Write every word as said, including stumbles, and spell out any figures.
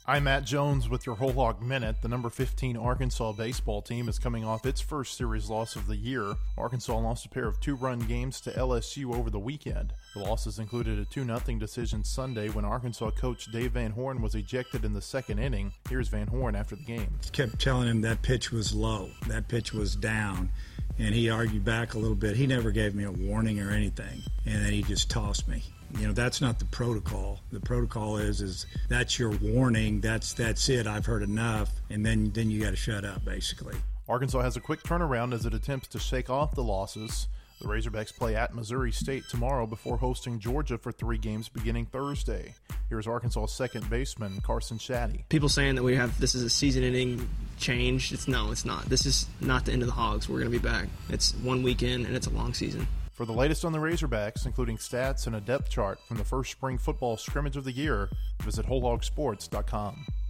I'm Matt Jones with your Whole Hog Minute. The number fifteen Arkansas baseball team is coming off its first series loss of the year. Arkansas lost a pair of two-run games to L S U over the weekend. The losses included a two nothing decision Sunday when Arkansas coach Dave Van Horn was ejected in the second inning. Here's Van Horn after the game. Kept telling him that pitch was low, that pitch was down, and he argued back a little bit. He never gave me a warning or anything, and then he just tossed me. You know, that's not the protocol. The protocol is is that's your warning. That's that's it. I've heard enough, and then then you got to shut up, basically. Arkansas has a quick turnaround as it attempts to shake off the losses. The Razorbacks play at Missouri State tomorrow before hosting Georgia for three games beginning Thursday. Here's Arkansas' second baseman, Carson Shaddy. People saying that we have this is a season-ending change. It's no, it's not. This is not the end of the Hogs. We're going to be back. It's one weekend, and it's a long season. For the latest on the Razorbacks, including stats and a depth chart from the first spring football scrimmage of the year, visit whole hog sports dot com.